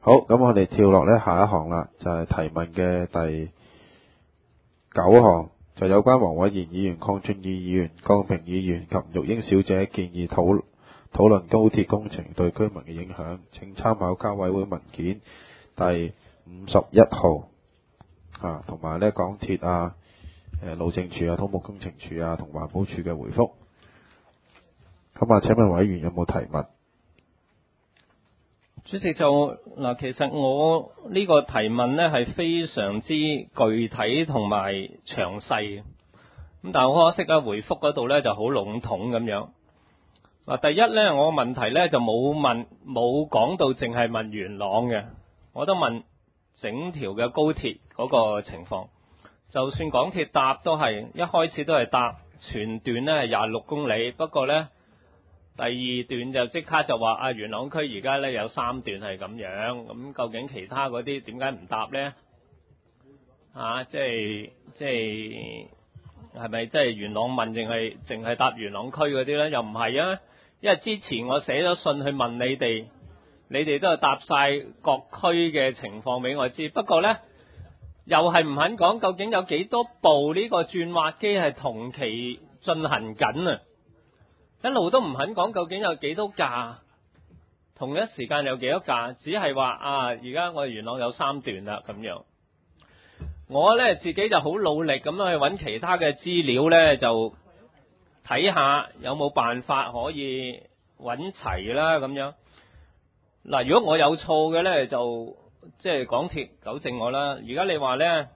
好，咁我哋跳落呢下一行啦，就係提問嘅第9項，就有關黃偉賢議員、鄺俊宇議員、江平議員及玉英小姐建議討論高鐵工程對居民嘅影響，請參考交委會文件第51號同埋呢港鐵路政署土木工程署同環保署嘅回覆。咁請問委員有冇提問？ 主席，就嗱，其實我呢個提問呢係非常之具體同埋詳細嘅，咁但係好可惜啊，回覆嗰度呢就好籠統咁樣。嗱，第一呢，我問題呢就冇講到淨係問元朗嘅，我都問整條嘅高鐵嗰個情況。就算港鐵搭都係一開始都係搭全段呢係26公里，不過呢第2段就即刻就話元朗區而家呢有3段係咁樣，咁究竟其他嗰啲點解唔搭呢？係咪即係元朗問淨係搭元朗區嗰啲呢？又唔係啊，因為之前我寫咗信去問你哋都係答晒各區嘅情況俾我知，不過呢又係唔肯講究竟有幾多部呢個轉挖機係同期進行緊啊！一路都唔肯講究竟有幾多架，同一時間有幾多架，只係話而家我哋元朗有3段啦咁樣。我呢自己就好努力咁去揾其他嘅資料呢，就睇下有冇辦法可以揾齊啦咁樣。嗱，如果我有錯嘅呢，就即係港鐵糾正我啦。而家你話呢，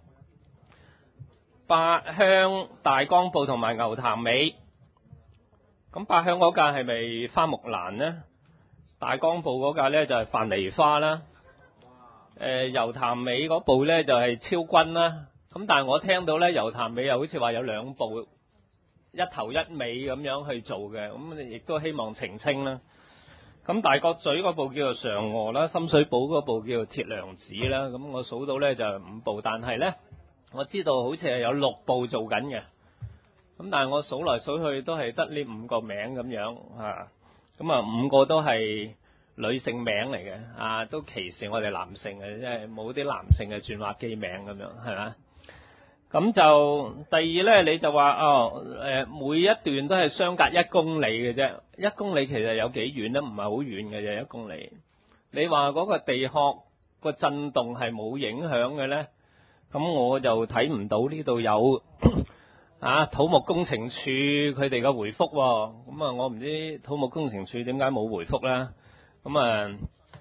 八鄉、大江埔同埋牛潭尾。咁八鄉嗰架係咪花木蘭呢？大江埔嗰架呢就係范梨花啦。油潭尾嗰部呢就係超軍啦。咁但係我聽到呢，油潭尾又好似話有2部一頭一尾咁樣去做嘅，咁亦都希望澄清啦。咁大角咀嗰部叫做嫦娥啦，深水埗嗰部叫做鐵娘子啦。咁我數到呢就係5部，但係呢我知道好似係有6部做緊嘅。咁但係我數來數去都係得呢5個名咁樣咁5個都係女性名嚟嘅，都歧視我哋男性嘅，即係冇啲男性嘅轉挖機名咁樣，係嘛？咁就第二呢，你就話每一段都係相隔1公里嘅啫，1公里其實有幾遠呢？唔係好遠嘅啫，1公里。你話嗰個地殼個震動係冇影響嘅呢？咁我就睇唔到呢度有土木工程處佢哋嘅回覆喎。咁我唔知土木工程處點解冇回覆啦。咁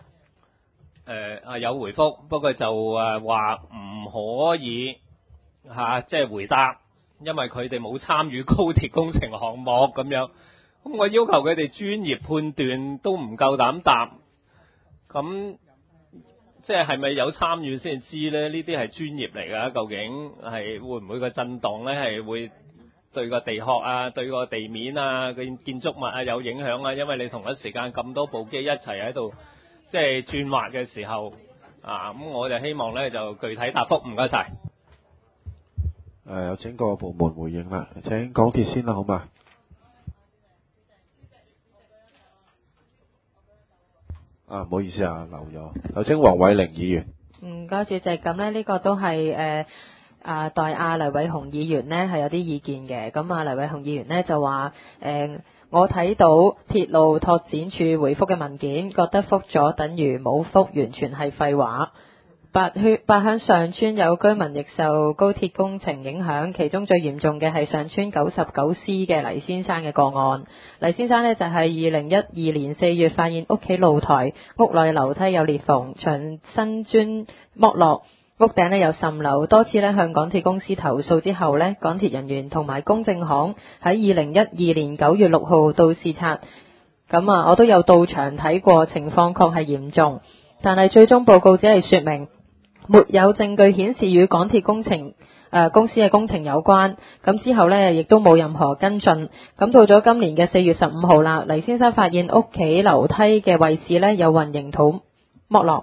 有回覆，不過就話唔可以即係回答，因為佢哋冇參與高鐵工程項目咁樣。咁我要求佢哋專業判斷都唔夠膽答，咁即係咪有參與先知呢？呢啲係專業嚟㗎，究竟係會唔會個震動呢？係會對個地殼對個地面個建築物有影響啊？因為你同一時間咁多部機一齊喺度即係轉挖嘅時候咁我就希望呢就具體答覆，唔該晒。 有整個部門回應啦，請港鐵先啦，好嘛？唔好意思漏咗。有請黃偉玲議員。 唔該主席，咁呢個都係代黎偉雄議員呢係有啲意見嘅。咁黎偉雄議員呢就話我睇到鐵路拓展處回覆嘅文件，覺得覆咗等於冇覆，完全係廢話。八鄉上村有居民亦受高鐵工程影響，其中最嚴重嘅係上村99C 嘅黎先生嘅個案。黎先生呢就係2012年4月發現屋企露台屋內樓梯有裂縫，牆身磚剝落，屋頂呢有滲漏，多次呢向港鐵公司投訴之後呢，港鐵人員同埋公證行喺2012年9月6號到視察，咁我都有到場睇過，情況確係嚴重，但係最終報告只係說明沒有證據顯示與港鐵工程公司嘅工程有關，咁之後呢亦都冇任何跟進。咁到咗今年嘅4月15號啦，黎先生發現屋企樓梯嘅位置呢有混凝土剝落，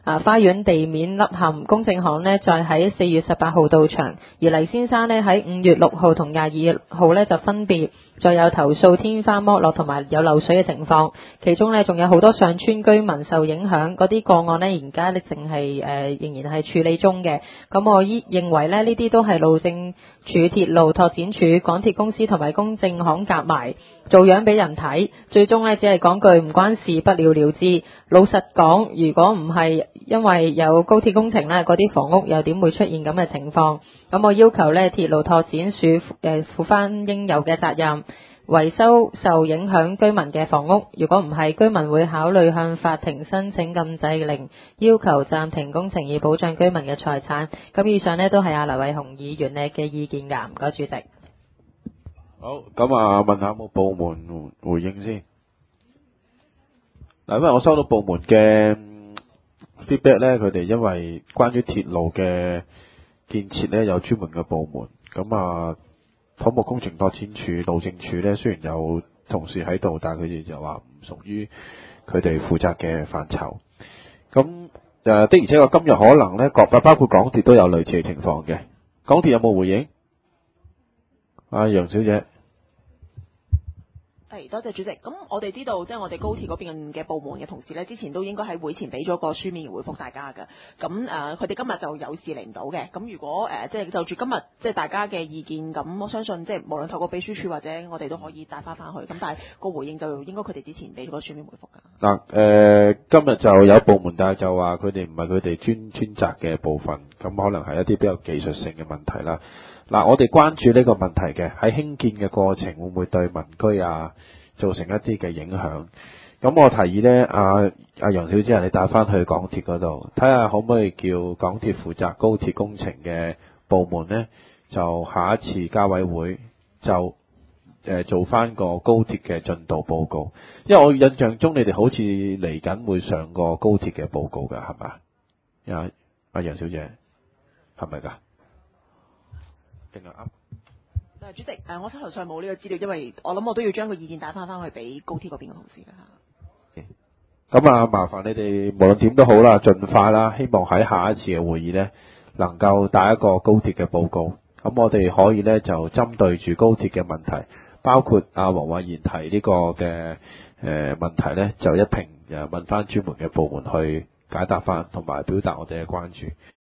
花園地面凹陷，公證行呢再喺4月18號到場，而黎先生呢喺5月6號同22號呢就分別再有投訴天花剝落同埋有漏水嘅情況，其中呢仲有好多上村居民受影響，嗰啲個案呢而家呢淨係仍然係處理中嘅。咁我認為呢啲都係路政署、鐵路拓展署、港鐵公司同埋公證行夾埋做樣俾人睇，最終呢只係講句唔關事，不了了之。老實講，如果唔係因為有高鐵工程呢，嗰啲房屋又點會出現咁嘅情況？咁我要求呢鐵路拓展署負翻應有嘅責任，維修受影響居民嘅房屋。如果唔係，居民會考慮向法庭申請禁制令，要求暫停工程以保障居民嘅財產。咁以上呢都係黎偉雄議員嘅意見㗎，唔該主席。 好，咁問下有冇部門回應先。嗱，因為我收到部門嘅feedback 咧，佢哋因為關於鐵路嘅建設咧有專門嘅部門，咁土木工程拓展署、路政署咧雖然有同事喺度，但係佢哋就話唔屬於佢哋負責嘅範疇。咁的而且確今日可能咧包括港鐵都有類似嘅情況嘅。港鐵有冇回應？楊小姐。 多謝主席。咁我哋知道，即係我哋高鐵嗰邊嘅部門嘅同事呢，之前都應該喺會前俾咗個書面回覆大家嘅。咁佢哋今日就有事嚟唔到嘅。咁如果即係就住今日即係大家嘅意見，咁我相信即係無論透過秘書處或者我哋都可以帶翻去。咁但係個回應就應該佢哋之前俾咗個書面回覆㗎。 今日就有部門，但係就話佢哋唔係佢哋專責嘅部分，咁可能係一啲比較技術性嘅問題啦。我哋關注呢個問題嘅喺興建嘅過程會唔會對民居造成一啲嘅影響？咁我提議呢，楊小姐你帶翻去港鐵嗰度睇下可唔可以叫港鐵負責高鐵工程嘅部門呢，就下一次交委會就做翻個高鐵嘅進度報告，因為我印象中你哋好似嚟緊會上個高鐵嘅報告㗎，係咪？楊小姐係咪㗎？ 主席，我手頭上冇呢個資料，因為我諗我都要將個意見帶翻去俾高鐵嗰邊嘅同事㗎。 咁麻煩你哋無論點都好啦，盡快啦，希望喺下一次嘅會議呢，能夠帶一個高鐵嘅報告。咁我哋可以呢，就針對住高鐵嘅問題，包括黃偉賢提呢個嘅問題呢，就一併問翻專門嘅部門去解答翻，同埋表達我哋嘅關注。